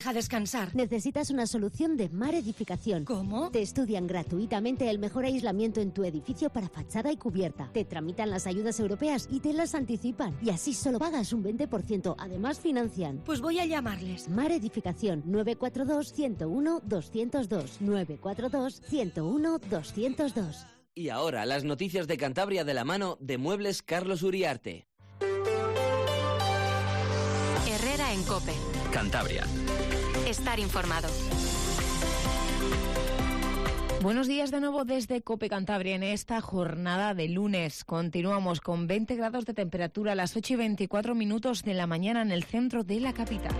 A descansar. Necesitas una solución de Mar Edificación. ¿Cómo? Te estudian gratuitamente el mejor aislamiento en tu edificio para fachada y cubierta. Te tramitan las ayudas europeas y te las anticipan. Y así solo pagas un 20%. Además financian. Pues voy a llamarles. Mar Edificación 942-101-202. 942-101-202. Y ahora las noticias de Cantabria de la mano de Muebles Carlos Uriarte. Herrera en COPE. Cantabria. Estar informado. Buenos días de nuevo desde COPE Cantabria en esta jornada de lunes. Continuamos con 20 grados de temperatura a las 8:24 de la mañana en el centro de la capital.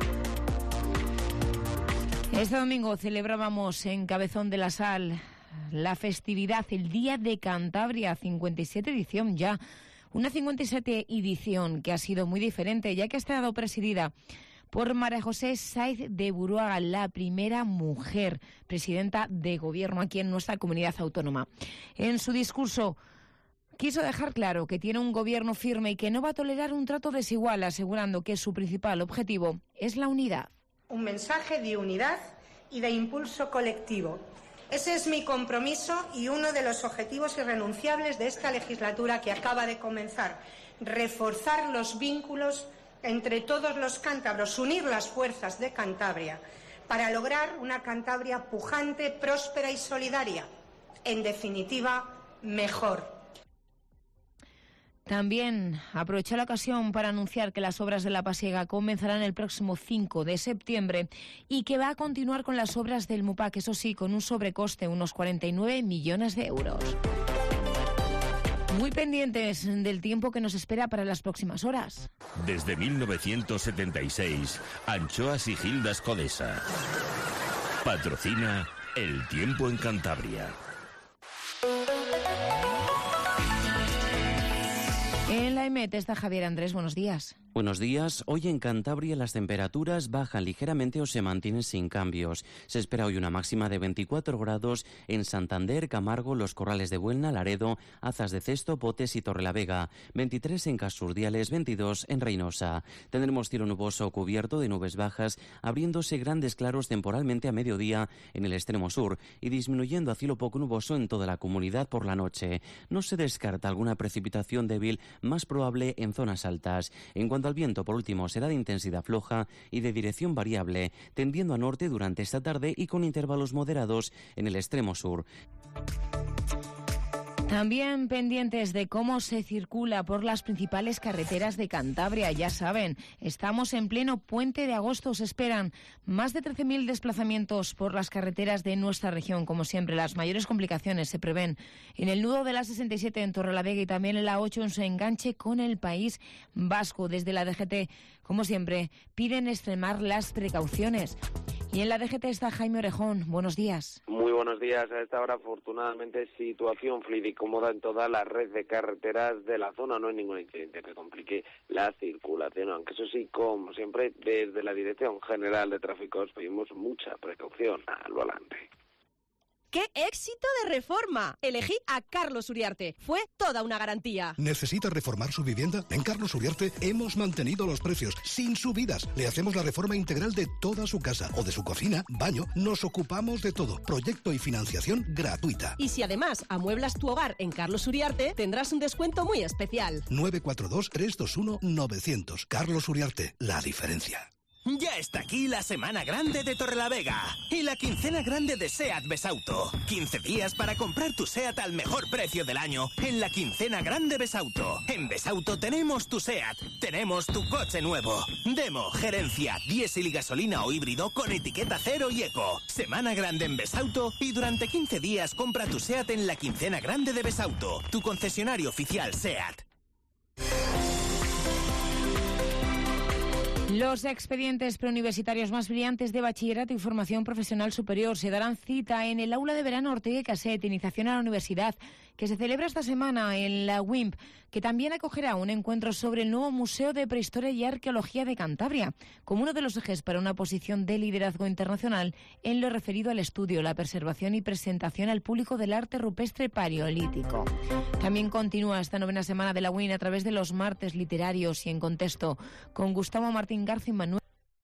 Este domingo celebrábamos en Cabezón de la Sal la festividad, el Día de Cantabria, 57 edición ya. Una 57 edición que ha sido muy diferente, ya que ha estado presidida por María José Sáiz de Buruaga, la primera mujer presidenta de gobierno aquí en nuestra comunidad autónoma. En su discurso quiso dejar claro que tiene un gobierno firme y que no va a tolerar un trato desigual, asegurando que su principal objetivo es la unidad. Un mensaje de unidad y de impulso colectivo. Ese es mi compromiso y uno de los objetivos irrenunciables de esta legislatura que acaba de comenzar. Reforzar los vínculos entre todos los cántabros, unir las fuerzas de Cantabria para lograr una Cantabria pujante, próspera y solidaria. En definitiva, mejor. También aprovechó la ocasión para anunciar que las obras de la Pasiega comenzarán el próximo 5 de septiembre y que va a continuar con las obras del MUPAC, eso sí, con un sobrecoste, unos 49 millones de euros. Muy pendientes del tiempo que nos espera para las próximas horas. Desde 1976, Anchoas y Gildas Codesa. Patrocina El Tiempo en Cantabria. En la EMET está Javier Andrés, buenos días. Buenos días. Hoy en Cantabria las temperaturas bajan ligeramente o se mantienen sin cambios. Se espera hoy una máxima de 24 grados en Santander, Camargo, Los Corrales de Buelna, Laredo, Azas de Cesto, Potes y Torrelavega. 23 en Casurdiales, 22 en Reynosa. Tendremos cielo nuboso cubierto de nubes bajas, abriéndose grandes claros temporalmente a mediodía en el extremo sur y disminuyendo a cielo poco nuboso en toda la comunidad por la noche. No se descarta alguna precipitación débil, más probable en zonas altas. En cuanto al viento, por último, será de intensidad floja y de dirección variable, tendiendo a norte durante esta tarde y con intervalos moderados en el extremo sur. También pendientes de cómo se circula por las principales carreteras de Cantabria. Ya saben, estamos en pleno puente de agosto. Se esperan más de 13.000 desplazamientos por las carreteras de nuestra región. Como siempre, las mayores complicaciones se prevén en el nudo de la 67 en Torrelavega y también en la 8 en su enganche con el País Vasco. Desde la DGT, como siempre, piden extremar las precauciones. Y en la DGT está Jaime Orejón. Buenos días. Muy buenos días. A esta hora, afortunadamente, situación fluida y cómoda en toda la red de carreteras de la zona. No hay ningún incidente que complique la circulación, aunque eso sí, como siempre, desde la Dirección General de Tráfico os pedimos mucha precaución al volante. ¡Qué éxito de reforma! Elegí a Carlos Uriarte. Fue toda una garantía. ¿Necesita reformar su vivienda? En Carlos Uriarte hemos mantenido los precios sin subidas. Le hacemos la reforma integral de toda su casa o de su cocina, baño. Nos ocupamos de todo. Proyecto y financiación gratuita. Y si además amueblas tu hogar en Carlos Uriarte, tendrás un descuento muy especial. 942-321-900. Carlos Uriarte, la diferencia. Ya está aquí la Semana Grande de Torrelavega y la quincena grande de SEAT Besauto. 15 días para comprar tu SEAT al mejor precio del año en la quincena grande Besauto. En Besauto tenemos tu SEAT, tenemos tu coche nuevo. Demo, gerencia, diésel y gasolina o híbrido con etiqueta cero y eco. Semana grande en Besauto y durante 15 días compra tu SEAT en la quincena grande de Besauto, tu concesionario oficial SEAT. Los expedientes preuniversitarios más brillantes de bachillerato y formación profesional superior se darán cita en el aula de verano Ortega y Gasset, iniciación a la universidad, que se celebra esta semana en la WIMP, que también acogerá un encuentro sobre el nuevo Museo de Prehistoria y Arqueología de Cantabria, como uno de los ejes para una posición de liderazgo internacional en lo referido al estudio, la preservación y presentación al público del arte rupestre paleolítico. También continúa esta novena semana de la WIN a través de los martes literarios y en contexto con Gustavo Martín García y Manuel